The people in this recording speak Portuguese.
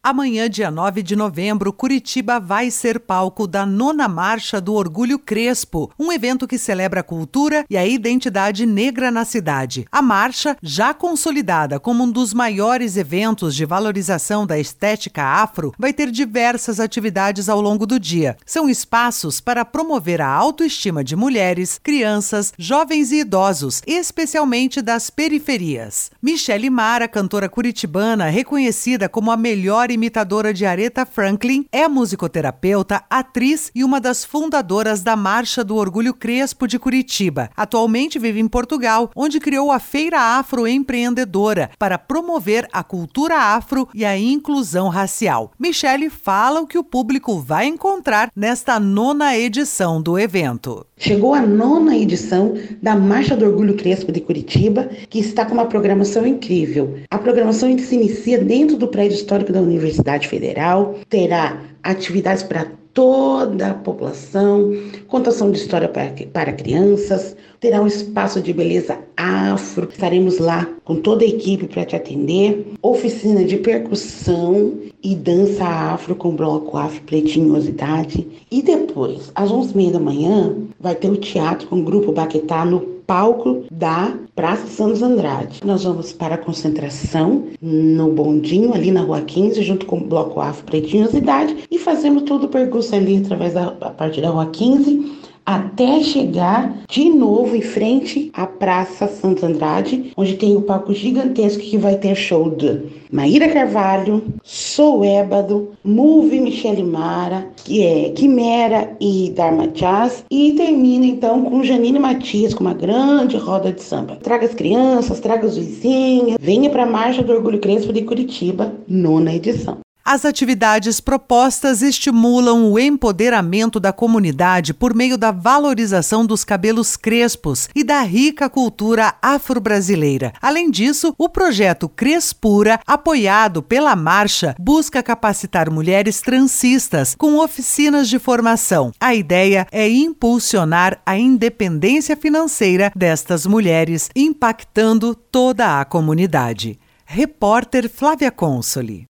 Amanhã, dia 9 de novembro, Curitiba vai ser palco da 9ª Marcha do Orgulho Crespo, um evento que celebra a cultura e a identidade negra na cidade. A marcha, já consolidada como um dos maiores eventos de valorização da estética afro, vai ter diversas atividades ao longo do dia. São espaços para promover a autoestima de mulheres, crianças, jovens e idosos, especialmente das periferias. Michele Mara, cantora curitibana, reconhecida como a melhor imitadora de Aretha Franklin, é musicoterapeuta, atriz e uma das fundadoras da Marcha do Orgulho Crespo de Curitiba. Atualmente vive em Portugal, onde criou a Feira Afroempreendedora para promover a cultura afro e a inclusão racial. Michele fala o que o público vai encontrar nesta 9ª edição do evento. Chegou a 9ª edição da Marcha do Orgulho Crespo de Curitiba, que está com uma programação incrível. A programação se inicia dentro do prédio histórico da Universidade Federal, terá atividades para toda a população, contação de história para crianças, terá um espaço de beleza afro, estaremos lá com toda a equipe para te atender, oficina de percussão e dança afro com bloco afro Pretinhosidade. E depois, às 11h30 da manhã, vai ter o teatro com o Grupo Baquetá no palco da Praça Santos Andrade. Nós vamos para a concentração no bondinho, ali na Rua 15, junto com o bloco afro Pretinhosidade, e fazemos todo o percurso ali a partir da Rua 15, até chegar de novo em frente à Praça Santos Andrade, onde tem o palco gigantesco que vai ter show de Maíra Carvalho, Sou Ébado, Move Michele Mara, Quimera e Dharma Jazz, e termina então com Janine Matias, com uma grande roda de samba. Traga as crianças, traga os vizinhos, venha para a Marcha do Orgulho Crespo de Curitiba, 9ª edição. As atividades propostas estimulam o empoderamento da comunidade por meio da valorização dos cabelos crespos e da rica cultura afro-brasileira. Além disso, o projeto Crespura, apoiado pela Marcha, busca capacitar mulheres transistas com oficinas de formação. A ideia é impulsionar a independência financeira destas mulheres, impactando toda a comunidade. Repórter Flávia Consoli.